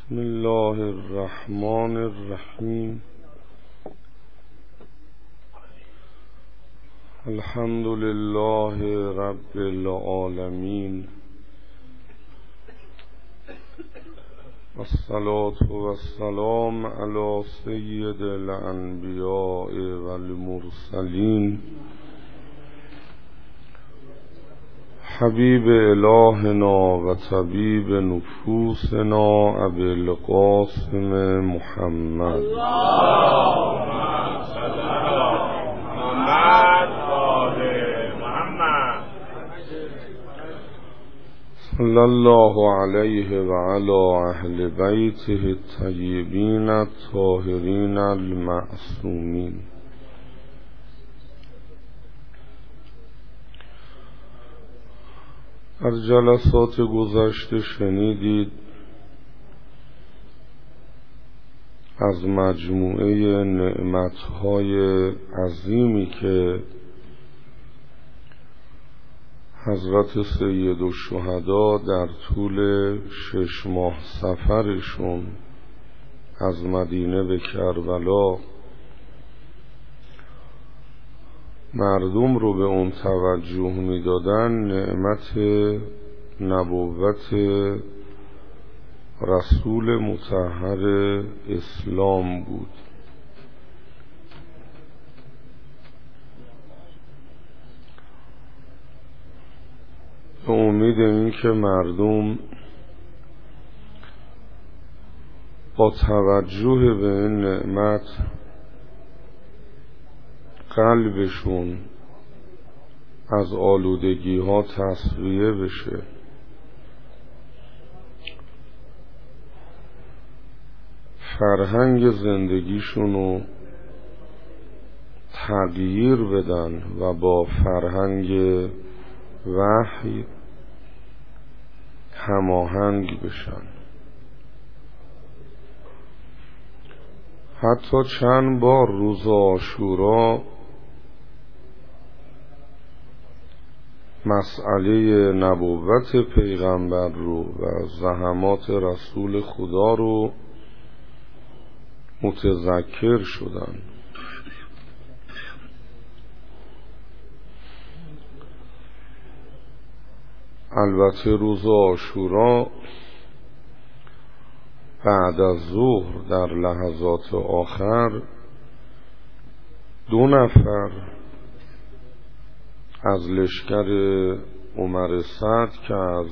بسم الله الرحمن الرحیم. الحمد لله رب العالمین، والصلاة والسلام علی سید الانبیاء والمرسلین، حبیب الهنا و طبیب نفوسنا ابی القاسم محمد. اللهم صل علی محمد و آل محمد. صلی الله علیه و علی اهل بیته الطیبین الطاهرین المعصومین. در جلسات گذشته شنیدید از مجموعه نعمتهای عظیمی که حضرت سید الشهدا در طول 6 ماه سفرشون از مدینه به کربلا مردم رو به اون توجه میدادن. نعمت نبوت رسول مطهر اسلام بود. به امید این که مردم با توجه به این نعمت قلبشون از آلودگی ها تصفیه بشه، فرهنگ زندگیشونو تغییر بدن و با فرهنگ وحی هماهنگ بشن. حتی چند بار روز عاشورا مسئله نبوت پیغمبر رو و زحمات رسول خدا رو متذکر شدن. البته روز عاشورا بعد از ظهر در لحظات آخر 2 نفر از لشکر عمر سعد که از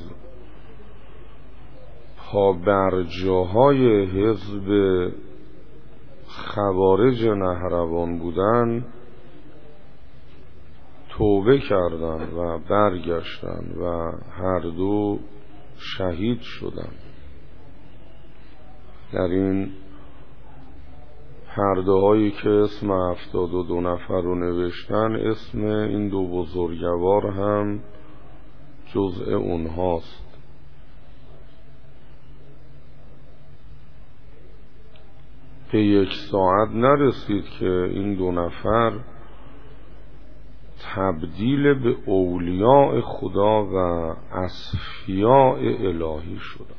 پابرجاهای حزب خوارج نهروان بودن توبه کردند و برگشتند و هر دو شهید شدند. در این پرده هایی که اسم 72 نفر رو نوشتن، اسم این 2 بزرگوار هم جزء اونهاست. به 1 ساعت نرسید که این 2 نفر تبدیل به اولیاء خدا و اصفیاء الهی شدند.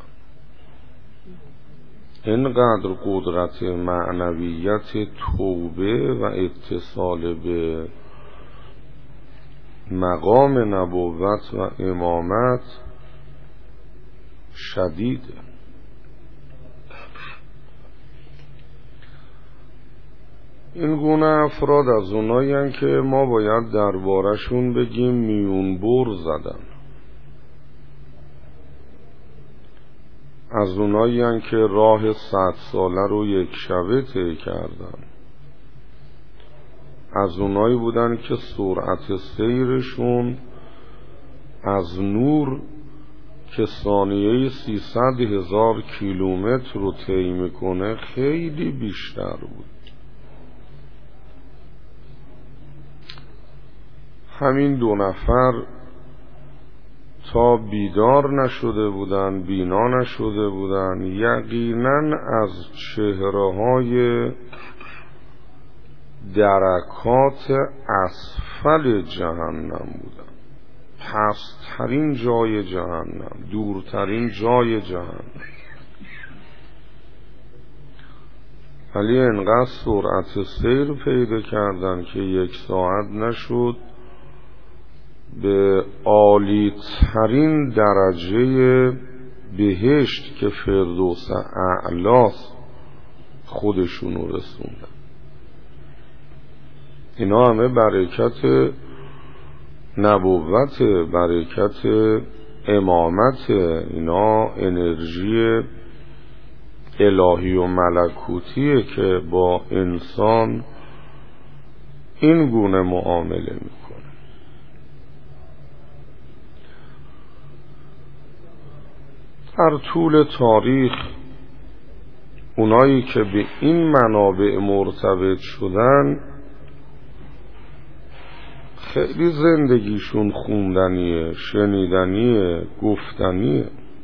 اینقدر قدرت معنویت توبه و اتصال به مقام نبوت و امامت شدیده. این گونه افراد از اونایی هستند که ما باید دربارشون بگیم میون بر زدن. از اونایی هستند که راه 100 ساله رو 1 شبه طی کردن. از اونایی بودن که سرعت سیرشون از نور که ثانیه 300,000 کیلومتر رو طی میکنه خیلی بیشتر بود. همین 2 نفر تا بیدار نشده بودن، بینا نشده بودن، یقینا از چهره‌های درکات اسفل جهنم بودن. پست‌ترین جای جهنم، دورترین جای جهنم. ولی انقدر سرعت سیر پیدا کردن که 1 ساعت نشد به عالی ترین درجه بهشت که فردوس اعلاست خودشونو رسوندن. اینا همه برکت نبوت، برکت امامت، اینا انرژی الهی و ملکوتیه که با انسان این گونه معامله میکنه. در طول تاریخ اونایی که به این منابع مرتبط شدن خیلی زندگیشون خوندنیه، شنیدنیه، گفتنیه.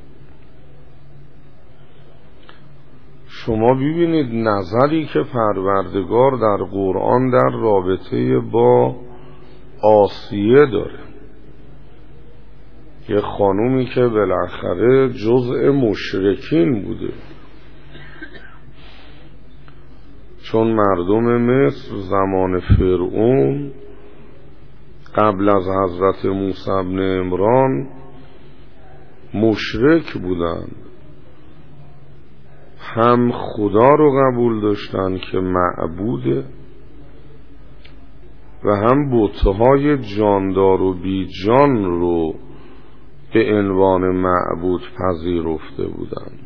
شما ببینید نظری که پروردگار در قرآن در رابطه با آسیه داره، یه خانومی که بالاخره جزء مشرکین بوده، چون مردم مصر زمان فرعون قبل از حضرت موسی بن عمران مشرک بودند، هم خدا رو قبول داشتن که معبوده و هم بت‌های جاندار و بی جان رو به عنوان معبود پذیرفته بودند.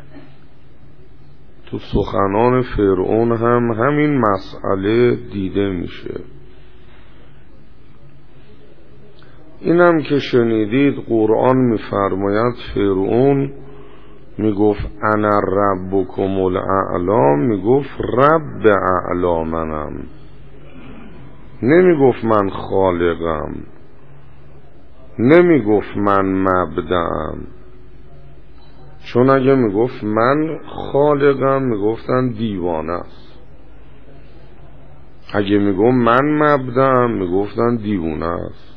تو سخنان فرعون هم همین مسئله دیده میشه. اینم که شنیدید قرآن میفرماید فرعون میگفت انا ربکم الاعلی، میگفت رب اعلی منم، نمیگفت من خالقم، نمیگفت من مبدعم. چون اگه میگفت من خالقم میگفتن دیوانه است، اگه میگفت من مبدعم میگفتن دیوانه است.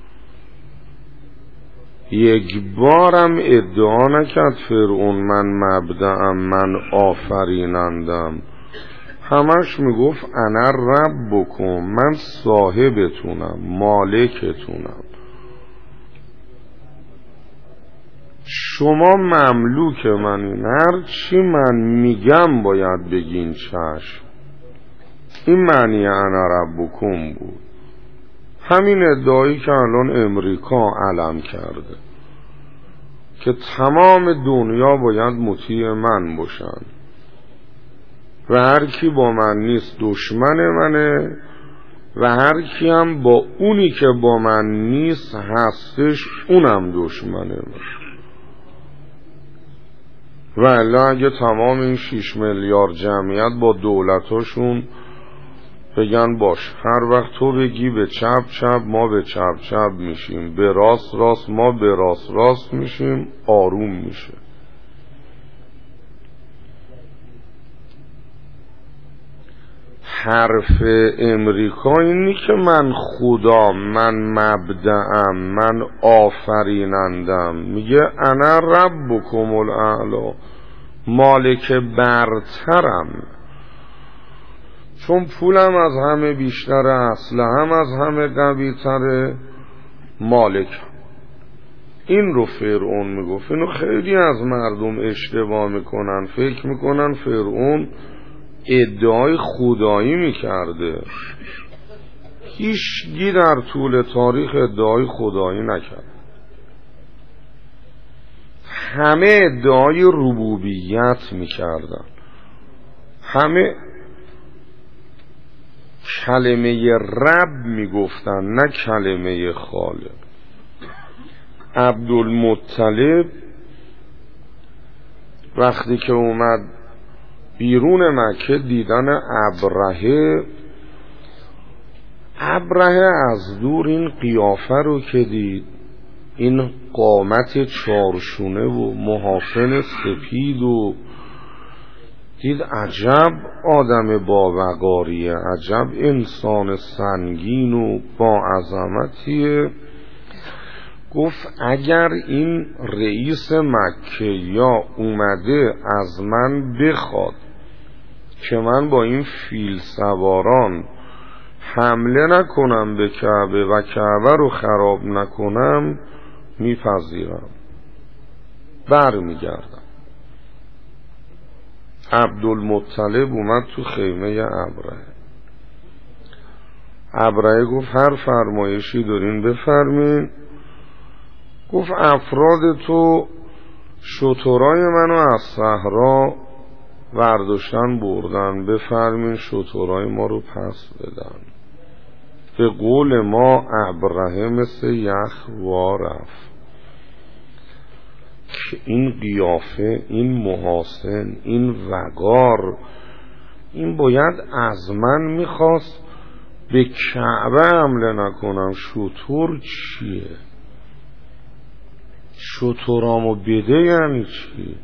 یک بارم ادعا نکرد فرعون من مبدعم، من آفرینندم، همش میگفت انا ربکم، من صاحبتونم، مالکتونم، شما مملوک منین، هر چی من میگم باید بگین چشم. این معنی انا ربکم بود. همین ادعایی که الان امریکا علم کرده که تمام دنیا باید مطیع من باشن و هر کی با من نیست دشمن منه و هر کی هم با اونی که با من نیست هستش اونم دشمنه من. و الا اگه تمام این 6 میلیارد جمعیت با دولتاشون بگن باش هر وقت تو بگی به چپ چپ ما به چپ چپ میشیم، به راست راست ما به راست راست میشیم، آروم میشه. حرف امریکا اینی که من خدا، من مبدعم، من آفرینندم، میگه انا ربکم الاعلی، مالک برترم، چون پولم از همه بیشتره، اسلحه‌ام از همه قوی‌تره، مالک. این رو فرعون میگفت. اینو خیلی از مردم اشتباه میکنن، فکر میکنن فرعون ادعای خدایی میکرده. هیچگی در طول تاریخ ادعای خدایی نکرد، همه ادعای ربوبیت میکردن، همه کلمه رب میگفتن نه کلمه خالق. عبدالمطلب وقتی که اومد بیرون مکه دیدن ابرهه از دور این قیافه رو که دید، این قامت چارشونه و محاسن سپید و دید عجب آدم با وقاریه، عجب انسان سنگین و با عظمتیه. گفت اگر این رئیس مکه یا اومده از من بخواد که من با این فیل سواران حمله نکنم به کعبه و کعبه رو خراب نکنم میپذیرم، برمیگردم. عبدالمطلب اومد تو خیمه ابرهه گفت هر فرمایشی دارین بفرمین. گفت افراد تو شترای منو از صحرا برداشتن بردن، بفرمین شترای ما رو پس بدن. به قول ما ابرهه مثل یخ وارفت که این قیافه، این محاسن، این وقار، این باید از من میخواست به کعبه حمله نکنم. شتر چیه؟ شترامو بده یعنی چی؟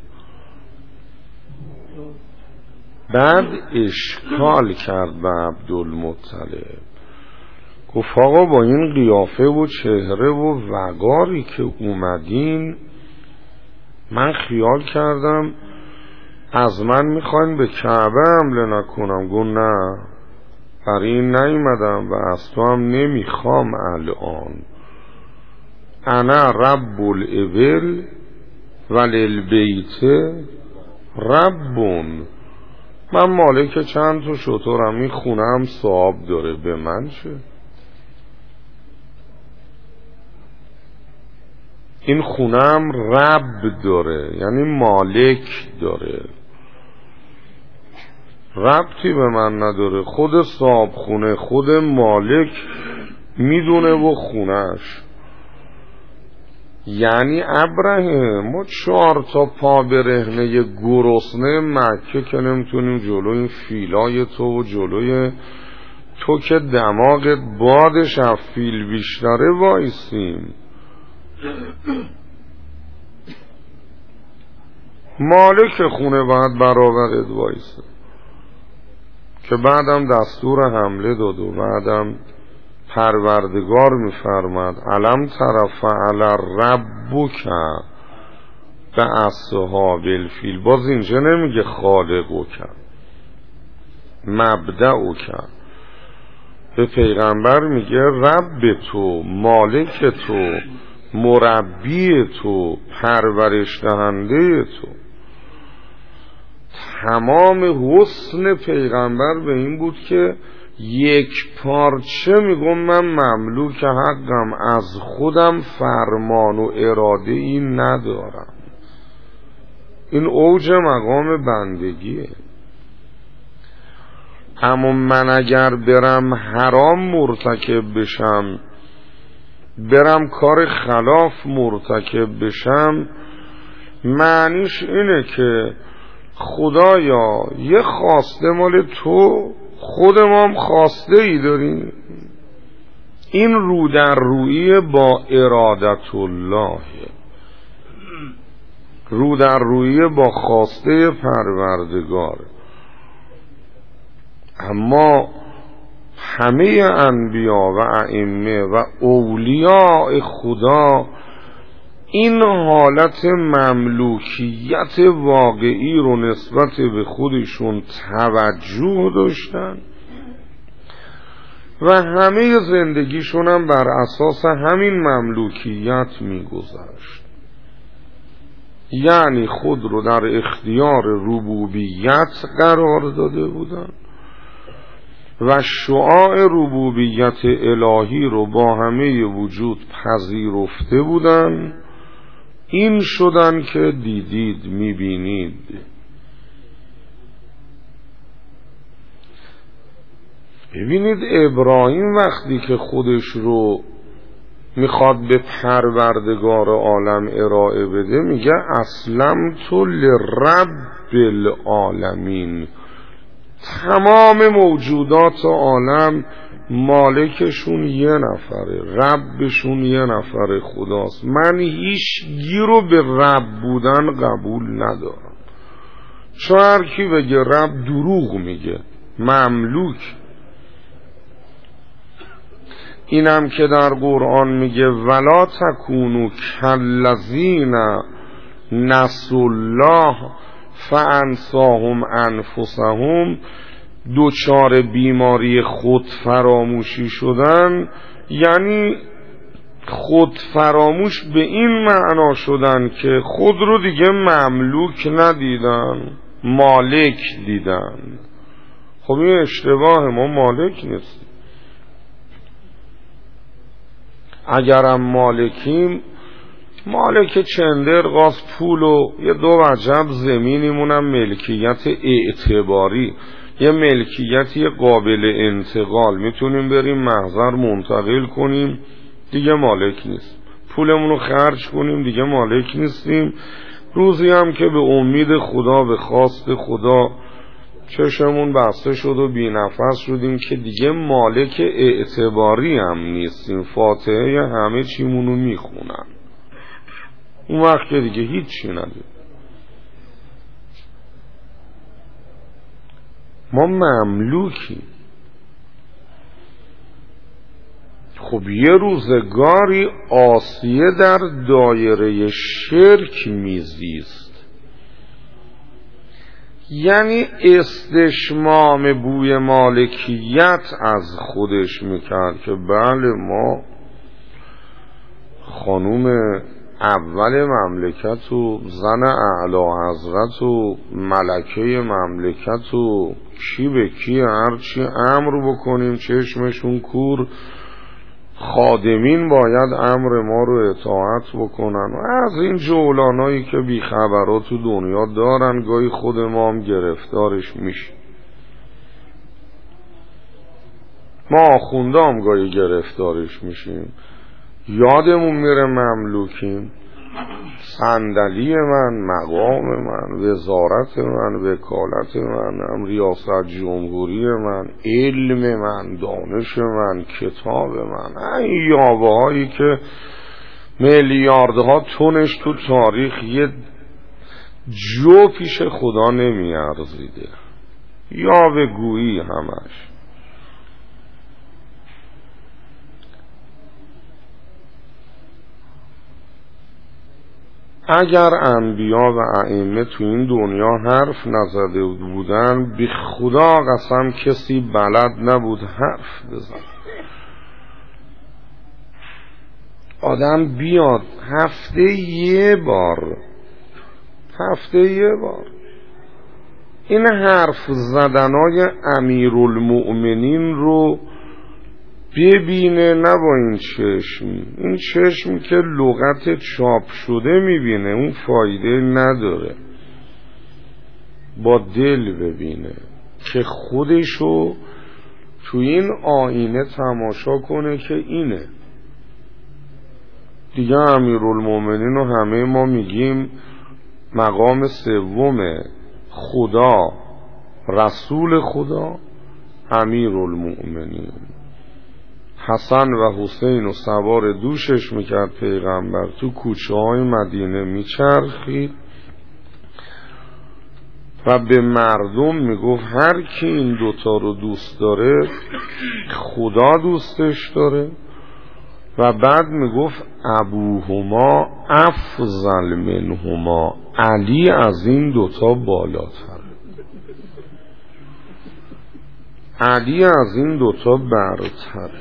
بعد اشکال کرد به عبدالمطلب، گفت آقا با این قیافه و چهره و وقاری که اومدین من خیال کردم از من میخواین به کعبه حمله نکنم. گفت نه، برای این نیومدم و از تو هم نمیخوام الان. انا رب الابل وللبیت ربون، من مالک چند تا شترم، این خونه هم صاحب داره، به من چه؟ این خونه هم رب داره، یعنی مالک داره، ربطی به من نداره. خود صاحب خونه، خود مالک میدونه و خونهش. یعنی ابراهیم ما 4 تا پا برهنه گرسنه مکه که نمیتونیم جلوی فیلای تو و جلوی تو که دماغت بادش از فیل بیشتره وایسیم. مالک خونه باید برابرت وایسه که بعدم دستور حمله داد و بعدم پروردگار میفرماد علم طرف علی ربک به اصحاب الفیل. باز اینجا نمیگه خالقو کرد، مبدعو کرد. به پیغمبر میگه رب تو، مالک تو، مربی تو، پرورش دهنده تو. تمام حسن پیغمبر به این بود که یک پارچه میگم من مملوک حقم، از خودم فرمان و اراده این ندارم. این اوج مقام بندگیه. اما من اگر برم حرام مرتکب بشم، برم کار خلاف مرتکب بشم، معنیش اینه که خدایا یه خواسته مال تو، خود ما هم خواسته ای داریم. این رو در رویی با ارادت الله، رو در رویی با خواسته پروردگار. اما همه انبیا و ائمه و اولیاء خدا این حالت مملوکیت واقعی رو نسبت به خودشون توجه داشتن و همه زندگیشون هم بر اساس همین مملوکیت میگذشت. یعنی خود رو در اختیار ربوبیت قرار داده بودن و شعاع ربوبیت الهی رو با همه وجود پذیرفته بودن. این شدن که دیدید، میبینید. ببینید ابراهیم وقتی که خودش رو میخواد به پروردگار عالم ارائه بده میگه اسلمت لرب العالمین. تمام موجودات عالم مالکشون یه نفره، ربشون یه نفره، خداست. من هیچ گیرو به رب بودن قبول ندارم، چون هر کی بگه رب دروغ میگه، مملوک. اینم که در قرآن میگه ولا تکونو کالذین نسوا الله فانساهم انفسهم، دوچار بیماری خود فراموشی شدن، یعنی خود فراموش به این معنا شدن که خود رو دیگه مملوک ندیدن، مالک دیدن. خب این اشتباه، ما مالک نیستیم. اگرم مالکیم، مالک چندرغاز پول و یه 2 وجب زمینیمونم ملکیت اعتباری، یه ملکیتی قابل انتقال، میتونیم بریم محضر منتقل کنیم، دیگه مالک نیست. پولمون رو خرج کنیم، دیگه مالک نیستیم. روزی هم که به امید خدا، به خواست خدا چشمون بسته شد و بی نفس شدیم که دیگه مالک اعتباری هم نیستیم، فاتحه همه چیمونو میخونن، اون وقت که دیگه هیچ چی نداریم. ما مملوکیم. خب یه روزگاری آسیه در دایره شرک میزیست، یعنی استشمام بوی مالکیت از خودش میکرد که بله ما خانوم اول مملکت و زن اعلی حضرت و ملکه مملکت و کی به کی هرچی امر بکنیم چشمشون کور، خادمین باید امر ما رو اطاعت بکنن و از این جولانایی که بیخبرات تو دنیا دارن، گاهی خود ما هم گرفتارش میشه. ما آخونده هم گاهی گرفتارش میشیم، یادمون میره مملوکیم. صندلی من، مقام من، وزارت من، وکالت من، ریاست جمهوری من، علم من، دانش من، کتاب من، این یاوه هایی که میلیاردها تنش تو تاریخ یه جو پیش خدا نمیارزیده، یاوه گویی همش. اگر انبیا و ائمه تو این دنیا حرف نزده بودن، بی خدا قسم کسی بلد نبود حرف بزن. آدم بیاد هفته یه بار این حرف زدنای امیرالمؤمنین رو ببینه، نه با این چشم که لغت چاپ شده میبینه، اون فایده نداره. با دل ببینه که خودشو تو این آینه تماشا کنه که اینه دیگه. امیرالمؤمنین و همه ما میگیم مقام سوم خدا، رسول خدا، امیرالمؤمنین. حسن و حسین و سوار دوشش میکرد پیغمبر، تو کوچه های مدینه میچرخید و به مردم میگفت هر کی این دوتا رو دوست داره خدا دوستش داره، و بعد میگفت ابوهما افضل منهما، علی از این دوتا بالاتر، علی از این دوتا برتر.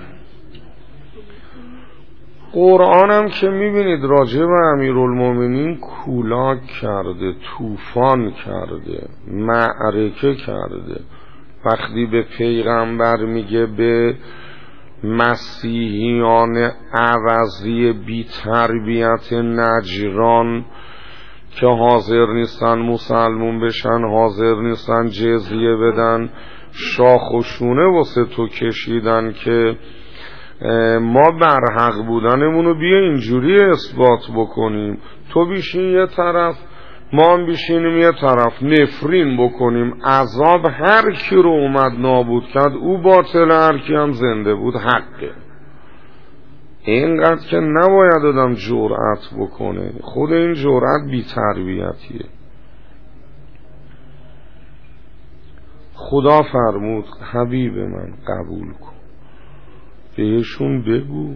قرآن هم که میبینید راجع به امیرالمؤمنین کولاک کرده، طوفان کرده، معرکه کرده. وقتی به پیغمبر میگه به مسیحیان عوضی بی تربیت نجران که حاضر نیستن مسلمون بشن، حاضر نیستن جزیه بدن، شاخ و شونه واسه تو کشیدن که ما برحق بودنمونو بیا اینجوری اثبات بکنیم، تو بیشین یه طرف ما هم بیشینیم یه طرف، نفرین بکنیم، عذاب هر کی رو اومد نابود کرد او باطل، هر کی هم زنده بود حقه. اینقدر که نباید آدم جرأت بکنه، خود این جرأت بی تربیتیه. خدا فرمود حبیب من قبول کن، بهشون بگو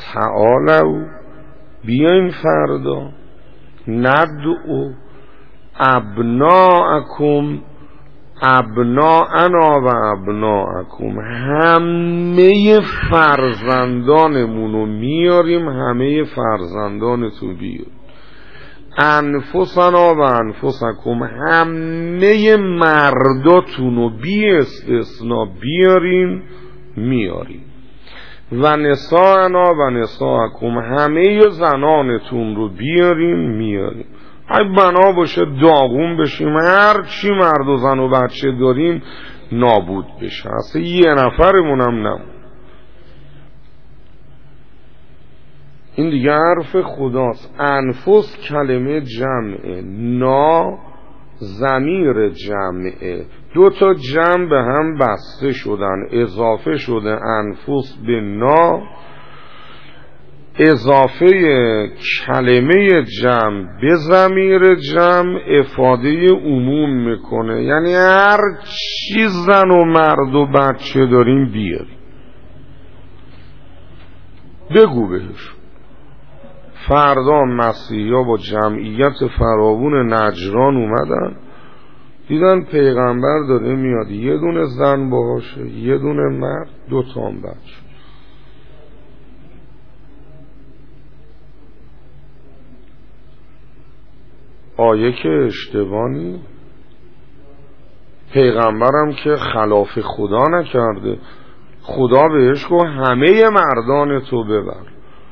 تعالوا بیاین فردا ندعو ابناءکم ابناءنا و ابناءکم، همه فرزندانمونو میاریم، همه فرزندان تو بیاریم. انفسنا و انفسکم، همه مرداتونو بی استثناء بیاریم میاریم. و نساءنا و نساءکم، همه زنانتون رو بیاریم میاریم. اگه بنا باشه داغون بشیم، هر چی مرد و زن و بچه داریم نابود بشه، اصلا یه نفرمون هم نمون. این دیگه حرف خداست. انفس کلمه جمعه، نا ضمیر جمعه، دو تا جمع به هم بسته شدن، اضافه شده انفس به نا، اضافه کلمه جمع به ضمیر جمع افاده عموم میکنه، یعنی هر چی زن و مرد و بچه داریم بیاریم. بگو بهش فردا مسیحا با جمعیت فراوون نجران اومدن، دیدن پیغمبر داره میاد، یه دونه زن باهاشه، یه دونه مرد، 2 تا بچه. آیه که اشتباهی، پیغمبرم که خلاف خدا نکرده، خدا بهش گفت همه مردان تو ببر،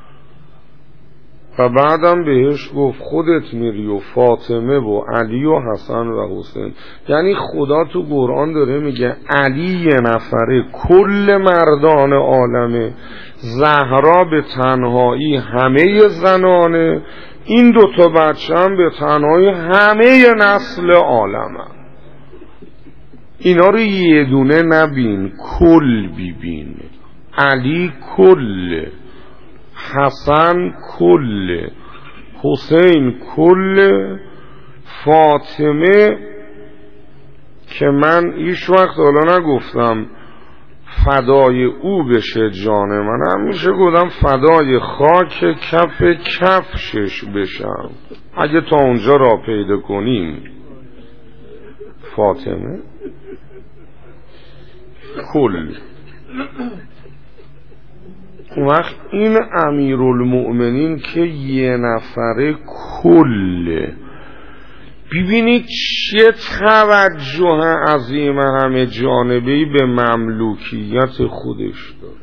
و بعدم بهش گفت خودت میری و فاطمه و علی و حسن و حسین. یعنی خدا تو قرآن داره میگه علی یه نفره کل مردان عالمه، زهرا به تنهایی همه زنانه، این 2 تا بچه هم به تنهایی همه نسل عالمه. اینا رو یه دونه نبین، کل ببین. علی کل، حسن کل، حسین کل، فاطمه که من هیچ وقت حالا نگفتم فدای او بشه جان من، هم میشه گفتم فدای خاک کف کفشش بشم اگه تا اونجا را پیدا کنیم. فاطمه کل. وقت این امیرالمؤمنین که یه نفره کله، ببینید چه توجه عظیم همه جانبه‌ای به مملوکیت خودش داره.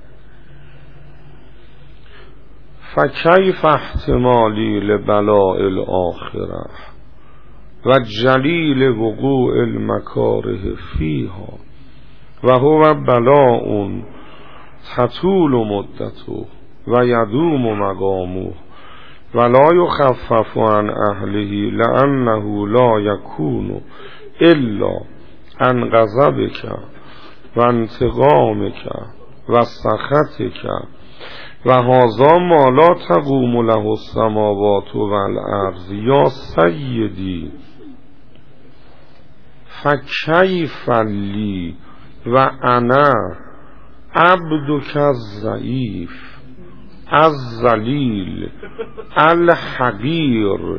فکیف احتمالی لبلاء الاخره و جلیل وقوع المکاره فیها و هو بلاء تطول مدته و یدوم مقامه ولا یخفف عن اهله لانه لا یکون الا عن غضبک و انتقامک و سخطک و هذا ما لا تقوم له السماوات والارض یا سیدی فکیف لی و انا عبدک الضعیف الذلیل الحقیر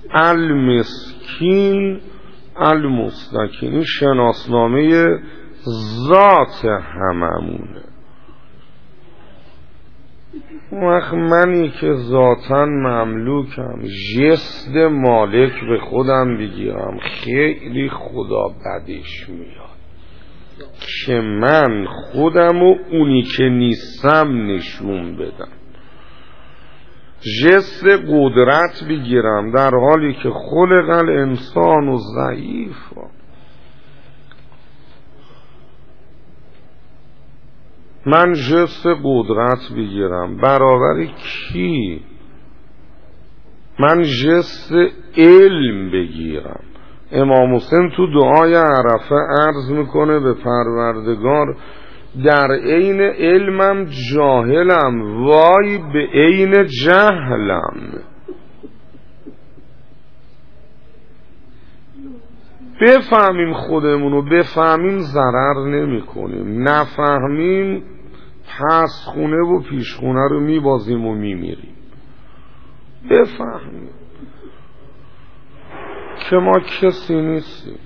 المسکین المستکین. این شناسنامه ذات هممونه. وقت منی که ذاتاً مملوکم، جسد مالک به خودم بگیرم، خیلی خدا بدش میاد که من خودم و اونی که نیستم نشون بدم. جسد قدرت بگیرم در حالی که خلق الانسان و ضعیف. من جسد قدرت بگیرم برابر کی؟ من جسد علم بگیرم. امام حسین تو دعای عرفه عرض میکنه به پروردگار در عین علمم جاهلم، وای به عین جهلم. بفهمیم خودمونو، بفهمیم ضرر نمی کنیم، نفهمیم پس خونه و پیش خونه رو میبازیم و میمیریم. بفهمیم که ما کسی نیستیم.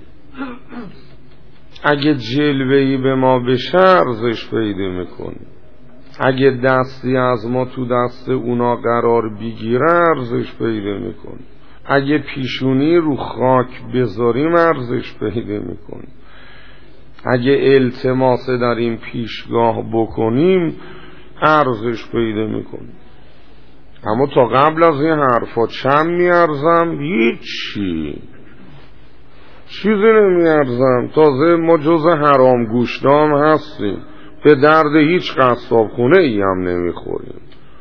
اگه جلوه‌ای به ما بشه ارزش پیدا میکنیم. اگه دستی از ما تو دست اونا قرار بگیره ارزش پیدا میکنیم. اگه پیشونی رو خاک بذاریم ارزش پیدا میکنیم. اگه التماس در این پیشگاه بکنیم ارزش پیدا میکنیم. اما تا قبل از این حرفا چند میارزم؟ هیچی، چیزی نمیارزم. تازه ما جز حرام گوشتام هستیم، به درد هیچ قصاب خونه ای هم نمیخوریم.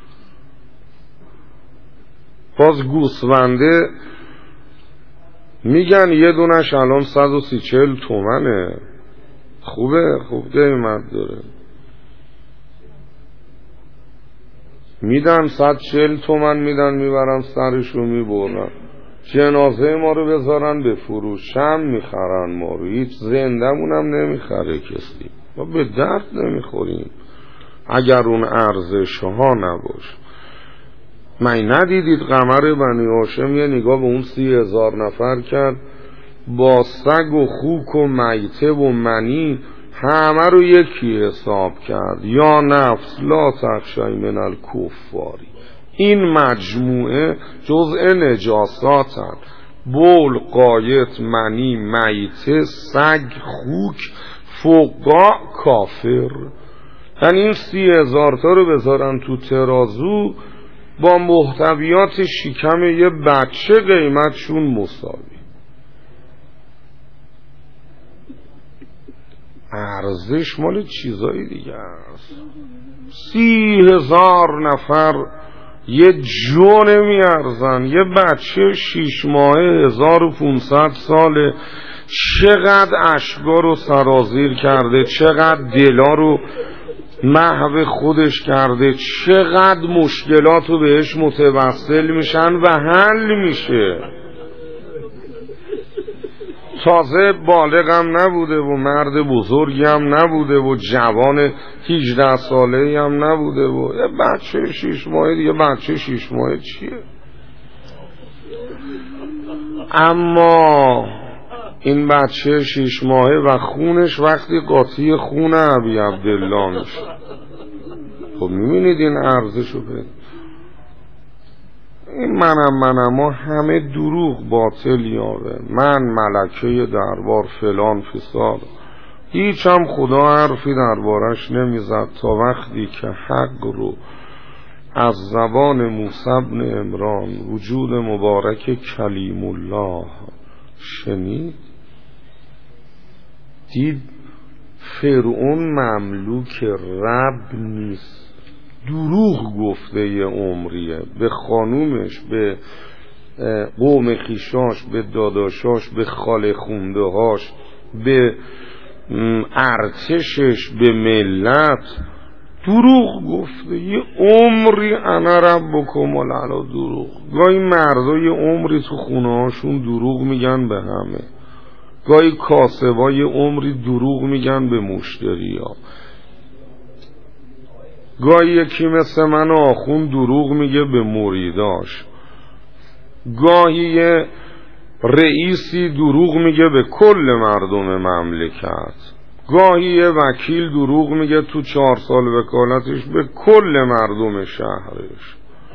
باز گوسفنده میگن یه دونش الان 130 تومنه. خوبه، خوب قیمت داره. میدن 140 تومن میدن، میبرن سرشو میبرن. جنازه ما رو بذارن به فروش، هم میخرن ما رو. هیچ زندمون هم نمیخره کسی. ما به درد نمیخوریم اگر اون ارزش ها نباشه. من ندیدید قمر بنی هاشم یه نگاه به اون 30,000 نفر کرد، با سگ و خوک و میته و منی همه رو یکی حساب کرد. یا نفس لا تخشی من الکفاری. این مجموعه جزء نجاساتن: بول، قایت، منی، میته، سگ، خوک، فقاع، کافر. یعنی این 30,000 تا رو بذارن تو ترازو با محتویات شکم یه بچه قیمتشون مساوی. ارزش مال چیزایی دیگه است. 30,000 نفر یه جو نمیارزن. یه بچه 6 ماهه 1500 ساله چقدر اشکا رو سرازیر کرده، چقدر دلا رو محو خودش کرده، چقدر مشکلات رو بهش متوسل میشن و حل میشه. تازه بالغ هم نبوده و مرد بزرگی هم نبوده و جوان 18 ساله‌ای هم نبوده و یه بچه 6 ماهه دیگه. بچه 6 ماهه چیه؟ اما این بچه 6 ماهه و خونش وقتی قاطی خون ابی عبدالله میشه. خب میبینید این ارزشو بده. این منم همه دروغ باطل یاره. من ملکه دربار فلان فساد، هیچ هم خدا حرفی دربارش نمیزد تا وقتی که حق رو از زبان موسی بن عمران وجود مبارک کلیم الله شنید. دید فرعون مملوک رب نیست، دروغ گفته یه عمریه به خانومش، به قوم خیشاش، به داداشاش، به خاله خونده هاش، به ارتشش، به ملت دروغ گفته یه عمری. انا ربکم الاعلی دروغ. گاهی مردا یه عمری تو خونه هاشون دروغ میگن به همه. گاهی کاسبا یه عمری دروغ میگن به مشتری ها. گاهی یکی مثل من آخون دروغ میگه به مریداش. گاهی یه رئیسی دروغ میگه به کل مردم مملکت. گاهی یه وکیل دروغ میگه تو 4 سال وکالتش به کل مردم شهرش.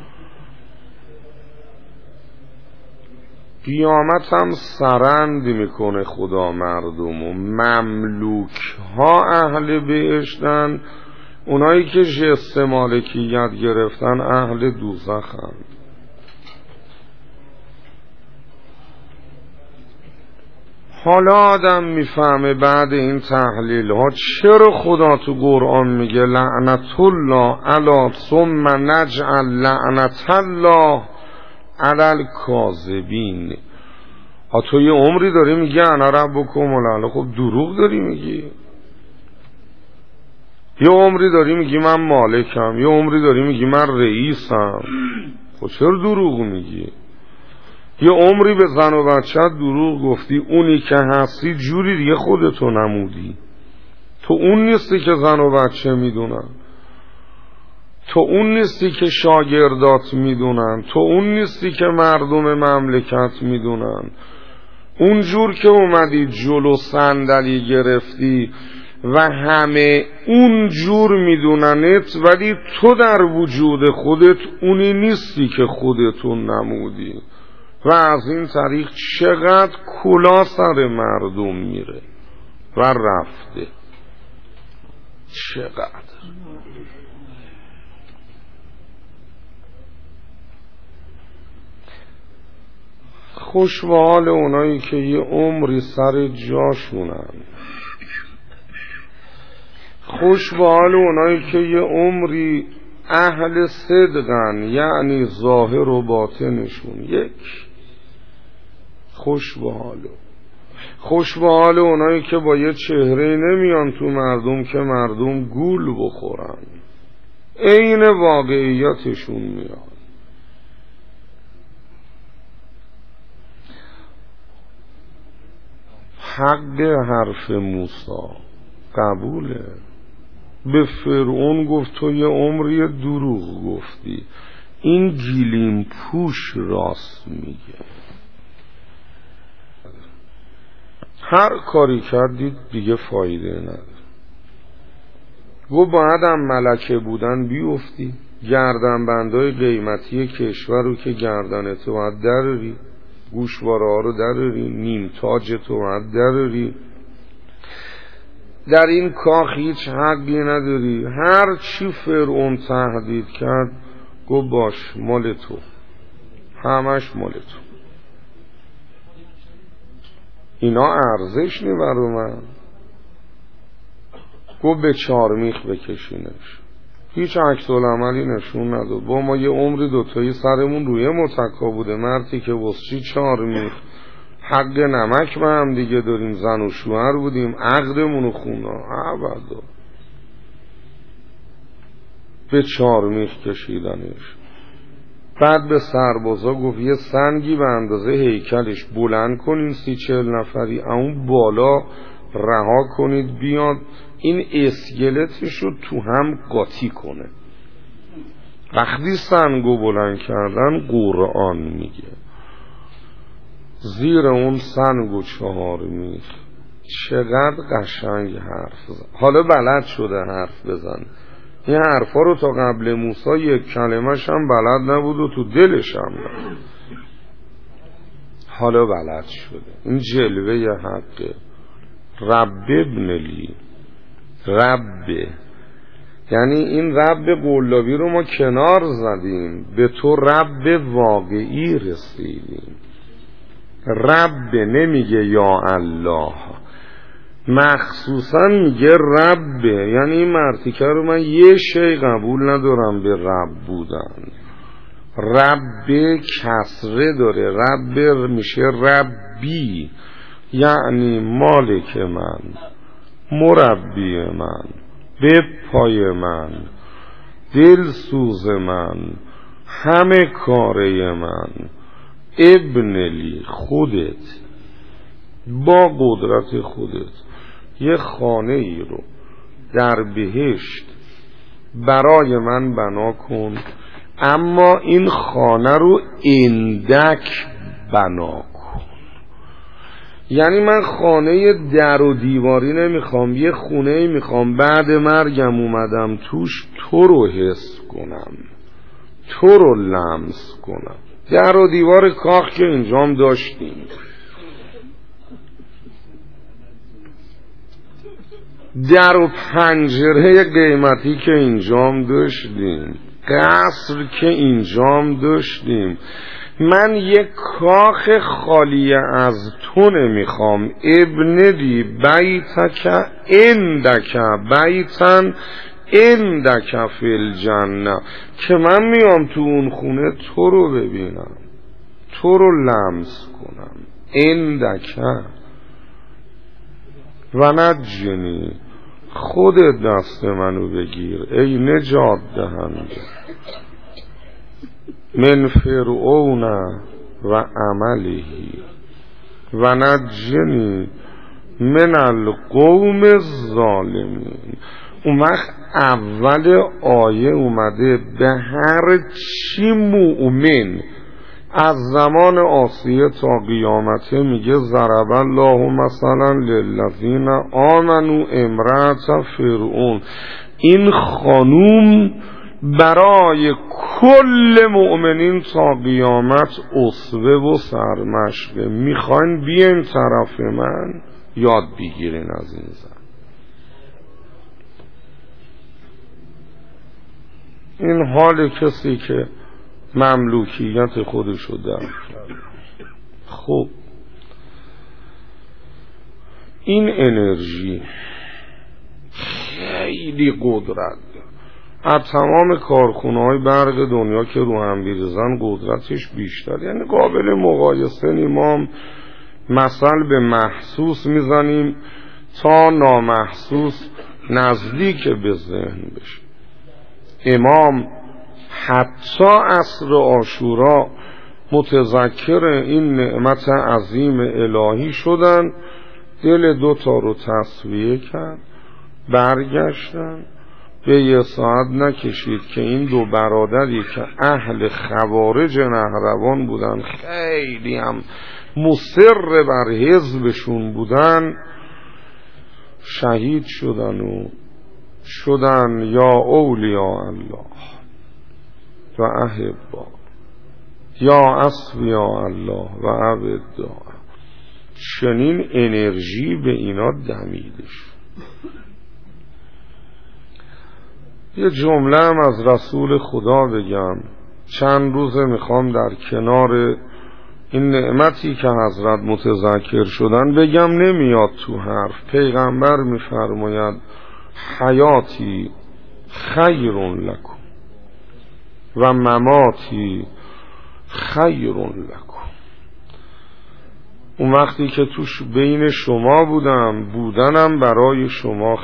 قیامت هم سرند میکنه خدا مردم و مملوک ها اهل بهشتن، اونایی که جست مالکیت گرفتن اهل دوزخن. حالا آدم میفهمه بعد این تحلیل ها چرا خدا تو قرآن میگه لعنت الله علی ثم نجعل لعنت الله علی الکاذبین. تو یه عمری داری میگه انا ربکم الاعلی، خب دروغ داری میگی. یه عمری داری میگی من مالکم، یه عمری داری میگی من رئیسم، خب چرا دروغ میگی؟ یه عمری به زن و بچه دروغ گفتی، اونی که هستی جوری دیگه خودتو نمودی. تو اون نیستی که زن و بچه میدونن، تو اون نیستی که شاگردات میدونن، تو اون نیستی که مردم مملکت میدونن. اونجور که اومدی جلو صندلی گرفتی و همه اونجور میدوننت، ولی تو در وجود خودت اونی نیستی که خودتون نمودی و از این طریق چقدر کلا سر مردم میره و رفته. چقدر خوش به حال اونایی که یه عمری سر جاشونن، خوش به حال اونایی که یه عمری اهل صدقن، یعنی ظاهر و باطنشون یک. خوش به حال اونایی که با یه چهره نمیان تو مردم که مردم گول بخورن، عین واقعیتشون میاد. حق حرف موسی قبوله. به فرعون گفت تو یه عمری دروغ گفتی، این گیلیم پوش راست میگه. هر کاری کردید دیگه فایده نداره. گفت باید هم ملکه بودن بیفتی، گردن بندای قیمتی کشور رو که گردنت باید دراری، گوشواره ها رو دراری، نیم تاج تو باید دراری. در این کاخ هیچ حقی نداری. هر چی فرعون تهدید کرد گفت باش، مال تو، همش مال تو. اینا ارزش نی برو من. گفت به چارمیخ بکشینش. هیچ عکس العملی نشون نداد. با ما یه عمری دوتایی سرمون روی متکا بوده، مردی که واسه چارمیخ حق نمک به هم دیگه داریم، زن و شوهر بودیم، عقدمونو خونا ابدا. به چارمیخ کشیدنش. بعد به سربازا گفت یه سنگی به اندازه هیکلش بلند کنین 30-40 نفری، اون بالا رها کنید بیاد این اسکلتش رو تو هم قاطی کنه. وقتی سنگو بلند کردن قرآن میگه زیر اون سنگو 4 میخ. چقدر قشنگ حرف زن. حالا بلد شده حرف بزن. این حرفا رو تا قبل موسی یک کلمش هم بلد نبود و تو دلش هم نبود. حالا بلد شده. این جلوه حقه. رب ابن لی، رب، یعنی این رب قلابی رو ما کنار زدیم، به تو رب واقعی رسیدیم. رب نمیگه یا الله، مخصوصا میگه رب. یعنی این مرتیکه رو من یه شی قبول ندارم به رب بودن. رب کسره داره، رب میشه ربی، یعنی مالک من، مربی من، به پای من، دل سوز من، همه کاره من. ابن لی، خودت با قدرت خودت یه خانه ای رو در بهشت برای من بنا کن، اما این خانه رو اندک بنا کن. یعنی من خانه در و دیواری نمیخوام، یه خونه میخوام بعد مرگم اومدم توش تو رو حس کنم، تو رو لمس کنم. در و دیوار کاخ که اینجام داشتیم، در و پنجره قیمتی که اینجام داشتیم، قصر که اینجام داشتیم. من یک کاخ خالی از تو نمیخوام. ابن دی بیتک اندک بیتن اندک فی الجنه، که من میام تو اون خونه تو رو ببینم، تو رو لمس کنم. اندک و نجنی، خود دست منو بگیر ای نجات دهنده من فرعون و عمله و نجنی من القوم الظالمین. اون وقت اول آیه اومده به هر چی مؤمن از زمان آسیه تا قیامته میگه ضرب الله مثلا للذین آمنوا امرأة فرعون. این خانوم برای کل مؤمنین تا قیامت اسوه و سرمشقه. میخواین بیاین طرف من یاد بگیرین از این زن. این حال کسی که مملوکیت خودشو درک کرد. خب این انرژی خیلی قدرت از تمام کارخونه‌های برق دنیا که رو هم بیرزن قدرتش بیشتر، یعنی قابل مقایسه نیم. ما مثل به محسوس میزنیم تا نامحسوس نزدیک به ذهن بشه. امام حتی عصر عاشورا متذکر این نعمت عظیم الهی شدن، دل دوتا رو تصفیه کرد، برگشتن. به یه ساعت نکشید که این دو برادری که اهل خوارج نهروان بودن، خیلی هم مصر بر حزبشون بودن، شهید شدن و شدن یا اولیاء الله و احبا یا اصفیاء الله و عبدا. چنین انرژی به اینا دمیدش. یه جمله هم از رسول خدا بگم. چند روزه میخوام در کنار این نعمتی که حضرت متذکر شدن بگم، نمیاد تو حرف. پیغمبر میفرماید حیاتی خیر لکم و مماتی خیر لکم. اون وقتی که توش بین شما بودنم برای شما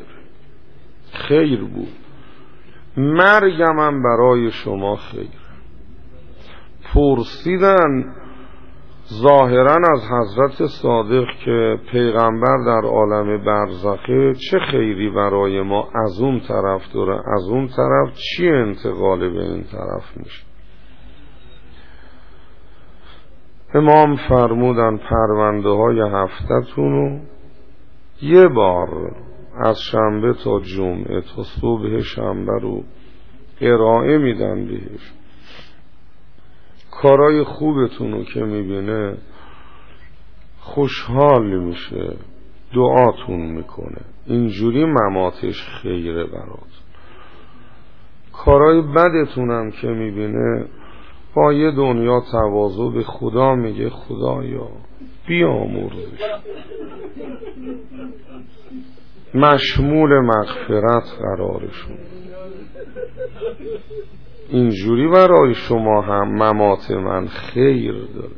خیر بود، مرگمم برای شما خیر. پرسیدن ظاهرا از حضرت صادق که پیغمبر در عالم برزخه چه خیری برای ما از اون طرف داره، از اون طرف چی انتقال به این طرف میشه؟ امام فرمودن پرونده های هفتتونو یه بار از شنبه تا جمعه تا صبح شنبه رو ارائه میدن بهش. کارای خوبتونو که میبینه خوشحال میشه، دعاتون میکنه. اینجوری مماتش خیره برات. کارای بدتونم که میبینه با یه دنیا تواضع به خدا میگه خدایا بیامرزش، مشمول مغفرت قرارشون. اینجوری برای شما هم ممات من خیر داره،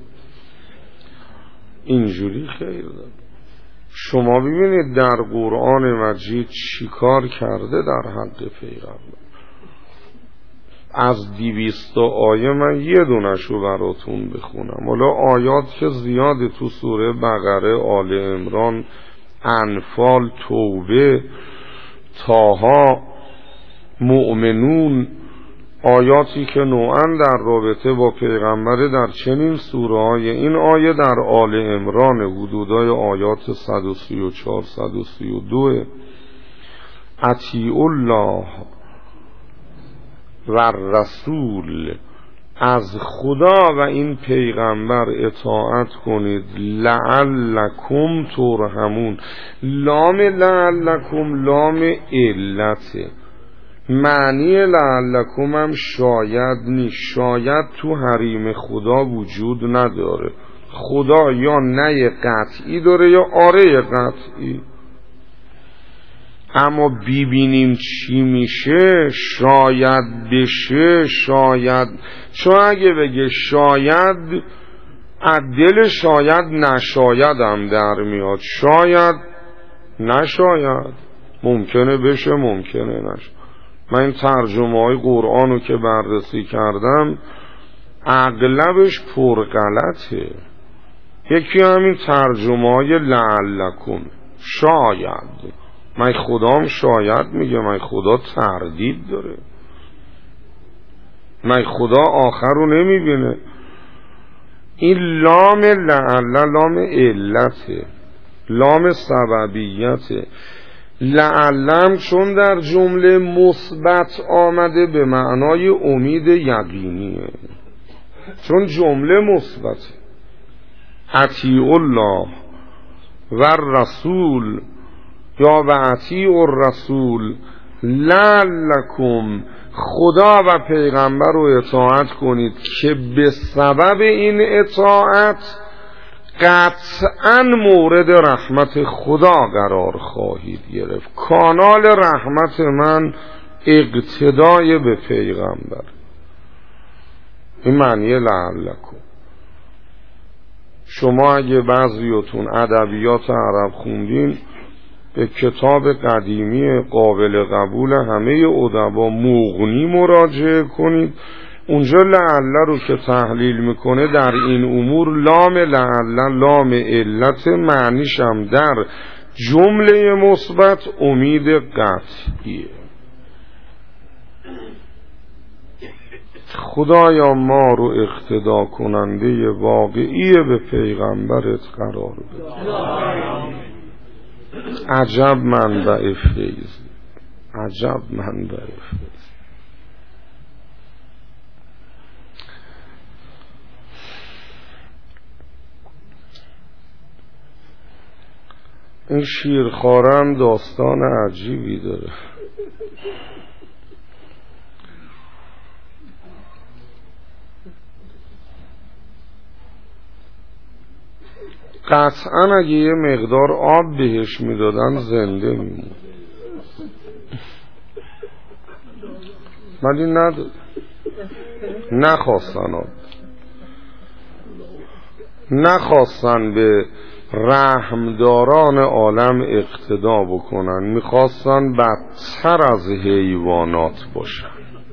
اینجوری خیر داره. شما ببینید در قرآن مجید چی کار کرده در حق پیغمبر. از 200 آیه من یه دونشو براتون بخونم. حالا آیات که زیاده تو سوره بقره، آل عمران، انفال، توبه، طه، مؤمنون، آیاتی که نوعاً در رابطه با پیغمبر در چنین سوره های. این آیه در آل عمران، حدودای آیات 134 132. اطیعوا الله و رسول، از خدا و این پیغمبر اطاعت کنید. لعلکم ترحمون. لام لعلکم لام علته. معنی لعلکم هم شاید نیست. شاید تو حریم خدا وجود نداره. خدا یا نه قطعی داره یا آره قطعی. اما ببینیم چی میشه. شاید بشه، شاید. چون اگه بگه شاید، عدل شاید نشاید هم در میاد. شاید نشاید، ممکنه بشه ممکنه نشه. من این ترجمه های قرآن رو که بررسی کردم اغلبش پرغلطه. یکی همین ترجمه های لعلکم، شاید. من خدام شاید میگه، من خدا تردید داره، من خدا آخر رو نمیبینه. این لام لعل لام علته، لام سببیته. لعلم چون در جمله مثبت آمده به معنای امید یقینیه، چون جمله مثبته. اطیعوا الله و الرسول یا و اطیعوا الرسول لعلکم، خدا و پیغمبر رو اطاعت کنید که به سبب این اطاعت قطعاً مورد رحمت خدا قرار خواهید گرفت. کانال رحمت من اقتدای به پیغمبر. این معنی لعلکم. شما اگه بعضیاتون ادبیات عرب خوندین به کتاب قدیمی قابل قبول همه ادبا مغنی مراجعه کنید. اونجا لعل رو که تحلیل میکنه در این امور لام لعل لام علت، معنیش هم در جمله مثبت امید قطعیه. خدایا ما رو اقتدا کننده واقعی به پیغمبرت قرار بده. عجب منبع فیض، عجب منبع فیض. این شیرخوارم داستان عجیبی داره. قطعا اگه یه مقدار آب بهش میدادن زنده میمون، ولی نداد، نخواستن آب، نخواستن به رحمداران عالم اقتدا بکنن، میخواستن بدتر از حیوانات باشن.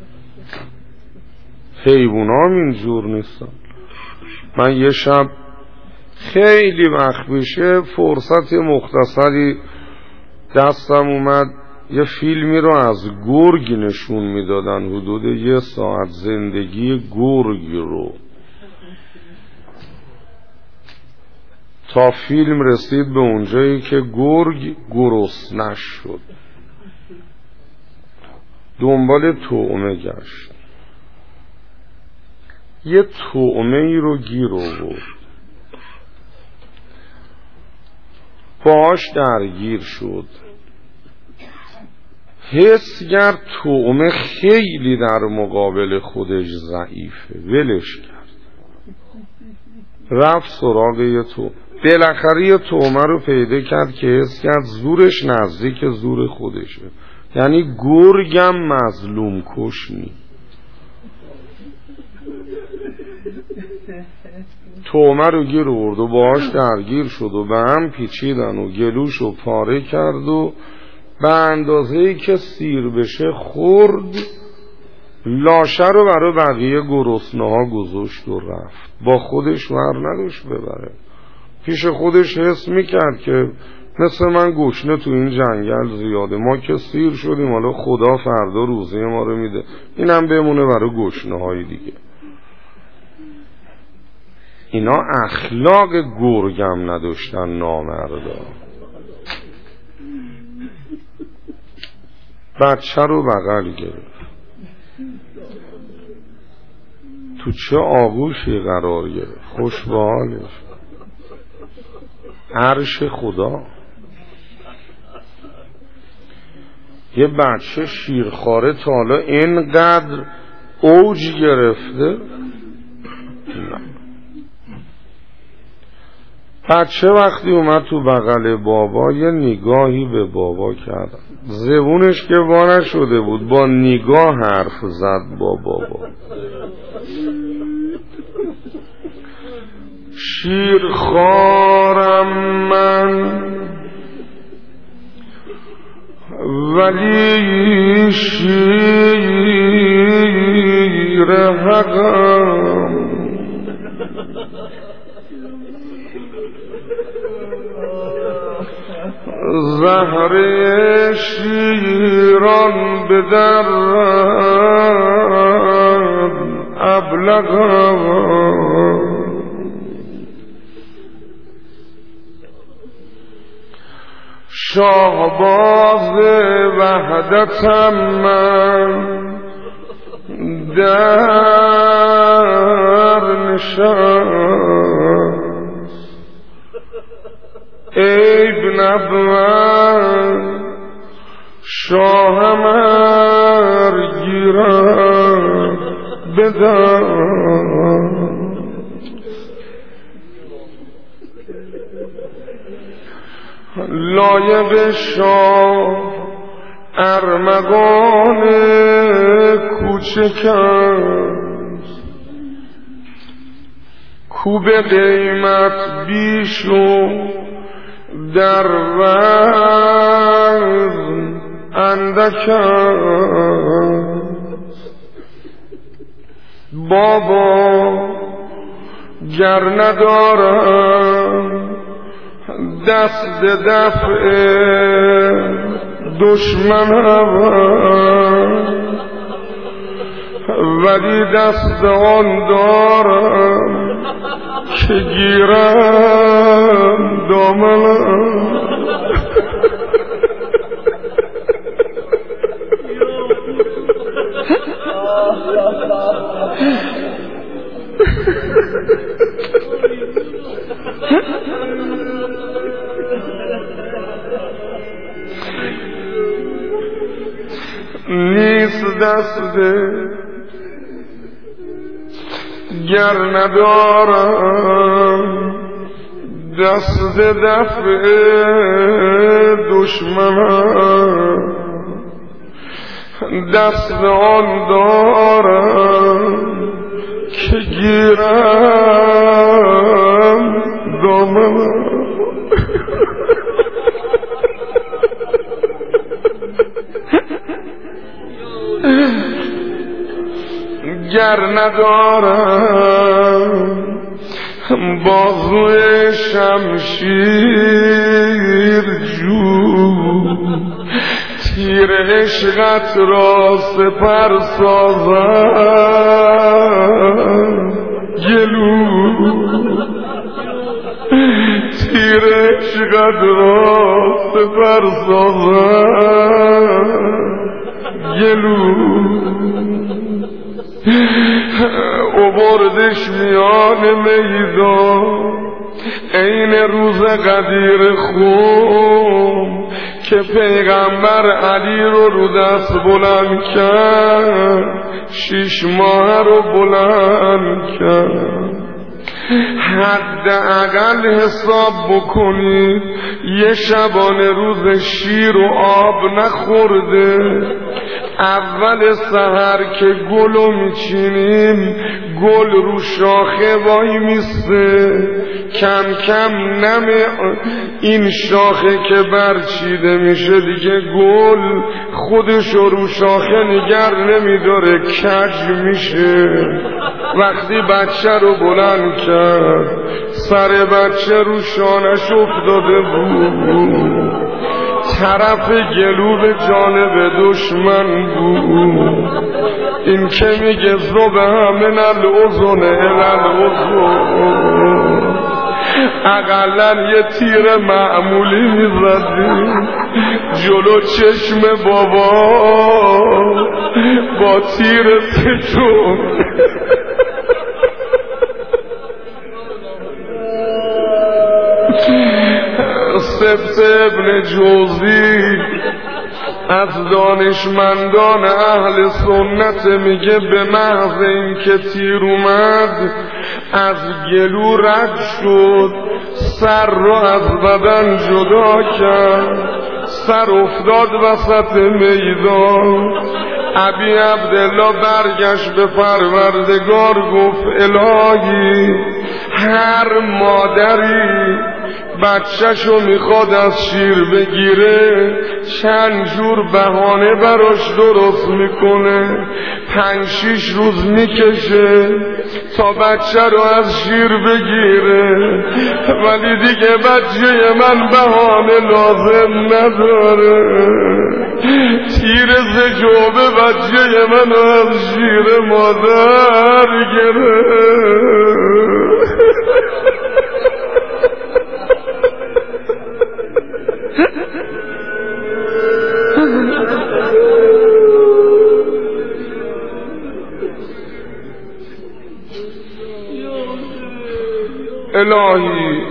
حیوانات اینجور نیستن. من یه شب خیلی وقت میشه فرصت مختصری دستم اومد یه فیلمی رو از گرگ نشون میدادن، حدود 1 ساعت زندگی گرگ رو. تا فیلم رسید به اونجایی که گرگ گرسنه شد، دنبال طعمه گشت، یه طعمه ای رو گیر آورد، باش درگیر شد، حس کرد طعمه خیلی در مقابل خودش ضعیفه، ولش کرد، رفت سراغ یه طعمه. بالاخره یه طعمه رو پیدا کرد که حس کرد زورش نزدیک زور خودشه، یعنی گرگم مظلوم کش نی. طعمه رو گیر آورد و باهاش درگیر شد و به هم پیچیدن و گلوشو پاره کرد و به اندازه‌ای که سیر بشه خورد، لاشه رو برای بقیه گرسنه‌ها گذاشت و رفت. با خودش ور نداشت ببره، پیش خودش حس میکرد که مثل من گشنه تو این جنگل زیاده، ما که سیر شدیم، حالا خدا فردا روزی ما رو میده، اینم بمونه برای گشنه‌های دیگه. اینا اخلاق گرگم نداشتن نامردا. بچه رو بغل گرفت، تو چه آغوشی قرار گرفت، خوش به حالش، عرش خدا. یه بچه شیرخواره تا حالا اینقدر اوج گرفته؟ نه. بچه وقتی اومد تو بغل بابا یه نگاهی به بابا کرد، زبونش که وا نشده بود، با نگاه حرف زد با بابا. شیرخوارم من ولی شیر حقم، زهر شیران به درد ابلغم. شاهباز وحدتم من در نشست عیب نبود شاهم گیرم بدم لایق شاه ارمغان کوچک است کو به قیمت بیش و در وزن اندک است بابا گر ندارم دست دفع دشمنم ولی دست آن دارم که گیرم دامنم نیست دست گر ندارم دست دفع دشمنم دست آن دارم که گیرم دامنم گر ندارم بازوی شمشیر جو تیر عشقت را سپر سازم گلو تیر عشقت را سپر سازم گلو بردش میان میدان عین روز قدیر خون که پیغمبر علی رو دست بلند کرد 6 ماه رو بلند کرد حداقل حساب بکنید یه شبانه روز شیر و آب نخورده اول سحر که گلو میچینیم گل رو شاخه وای میسته کم کم نم این شاخه که برچیده میشه دیگه گل خودش رو شاخه نگر نمیداره کج میشه وقتی بچه رو بلند کرد سر بچه رو شانش افتاده بود طرف گلو به جانب دشمن بود این که میگه زبه من الازن الالازن اقلن یه تیر معمولی میزدی جلو چشم بابا با تیر تکون سبت ابن جوزی از دانشمندان اهل سنت میگه به محض این که تیر اومد از گلو رد شد سر رو از بدن جدا کرد سر افتاد وسط میدان ابی عبدالله برگشت به پروردگار گفت الهی هر مادری بچه‌شو میخواد از شیر بگیره چند جور بهانه براش درست میکنه 5-6 روز میکشه تا بچه رو از شیر بگیره ولی دیگه بچه من بهانه لازم نداره تیر زجوبه بچه من از شیر مادر گرفت الهی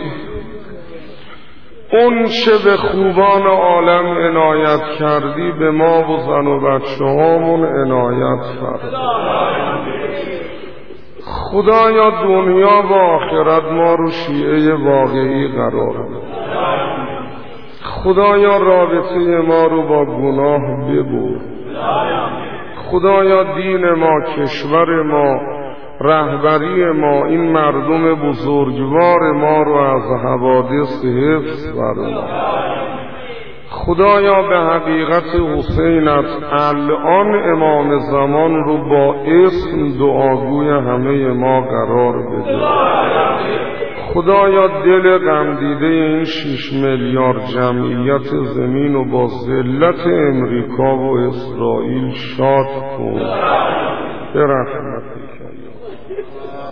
اون چه به خوبان عالم عنایت کردی به ما و زن و بچه هامون عنایت فرد. خدایا دنیا و آخرت ما رو شیعه واقعی قرار بده. خدایا رابطه ما رو با گناه ببر. خدایا دین ما، کشور ما، رهبری ما، این مردم بزرگوار ما رو از حوادث حفظ فرما. خدایا به حقیقت حسینت الان امام زمان رو با اسم دعاگوی همه ما قرار بده. خدایا دل غمدیده این 6 میلیارد جمعیت زمین و با ذلت امریکا و اسرائیل شاد کن به رحمتت.